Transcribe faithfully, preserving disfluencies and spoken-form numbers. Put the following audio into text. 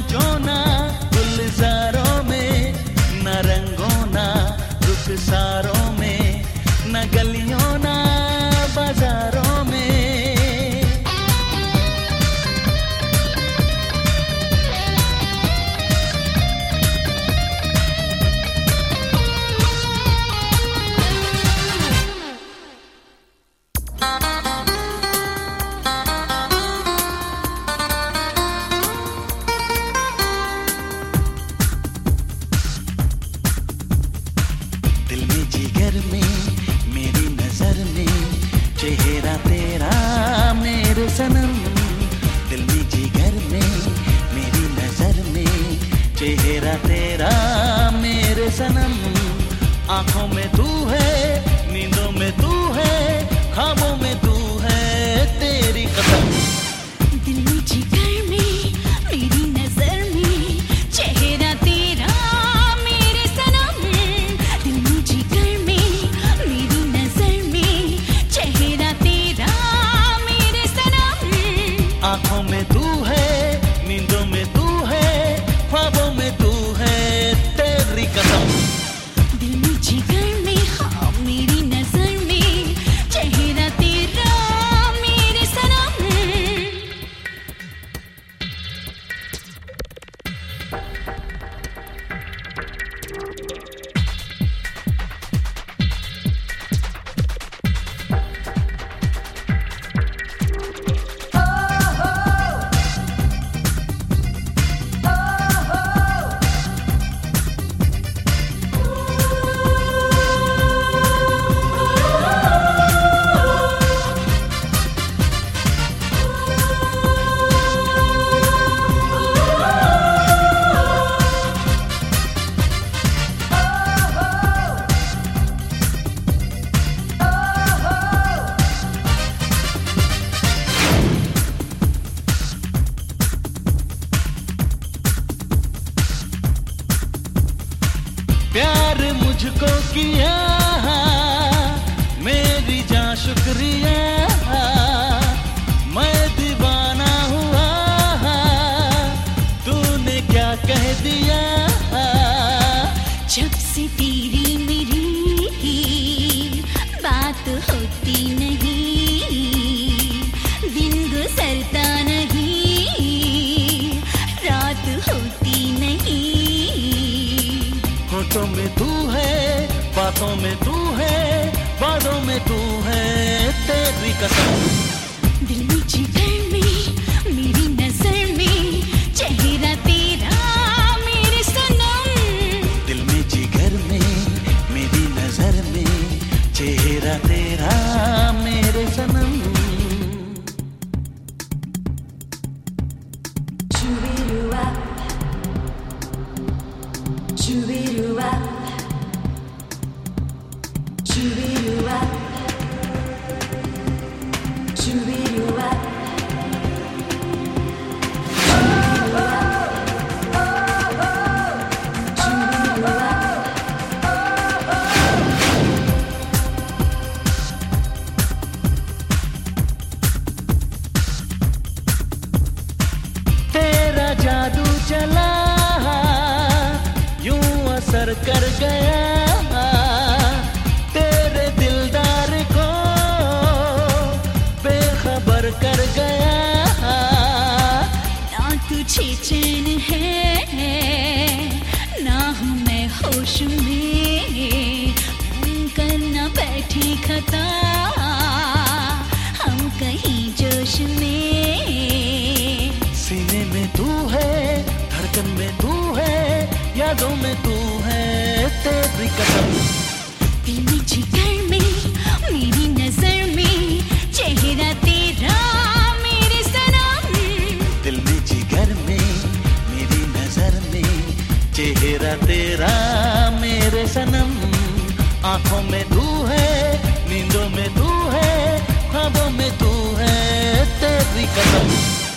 नाचो ना गुलजारों में, न रंगों ना रुखसारों में, न गलियों ना बाजारों में। दिल में जिगर में मेरी नजर में चेहरा तेरा मेरे सनम, दिल में जिगर में मेरी नजर में चेहरा तेरा मेरे सनम। आंखों में तू है, नींदों में तू है, ख्वाबों में तू है, तेरी कसम। दिल में जिगर में मेरी नजर में चेहरा तेरा मेरे सनम, दिल में जिगर में मेरी नजर में चेहरा तेरा मेरे सनम। आंखों में तू है, नींदों में तू है, ख्वाबों में तू है, तेरी कसम। दिल में जिगर में हाँ मेरी नजर में चेहरा तेरा मेरे सनम। प्यार मुझको किया मेरी जान शुक्रिया, मैं दीवाना हुआ तूने क्या कह दिया। जब से तेरी मेरी बात होती नहीं, दिन गुजरता नहीं, रात होती नहीं। होठों में तू है, बातों में तू है, बातों में तू है, तेरी कसम। दिल में जिगर में मेरी नजर में चेहरा तेरा मेरे सनम, दिल में जिगर में मेरी नजर में चेहरा तेरा मेरे सनम। Choo-be-doo-wop, choo-be-doo-wop, choo-be-doo-wop, choo-be-doo-wop. तेरा जादू चला यूं असर कर गया, तेरे दिलदार को बेखबर कर गया। ना तुझे चैन है ना हूँ मैं होश में, करना बैठे खता हम कहीं जोश में। सीने में तू है, धड़कन में तू है, यादों में तू है, तेरी कसम। दिल में जिगर में मेरी नजर में चेहरा तेरा मेरे सनम, दिल में जिगर में मेरी नजर में चेहरा तेरा मेरे सनम। आंखों में तू है, नींदों में तू है, ख्वाबों में तू है, तेरी कसम।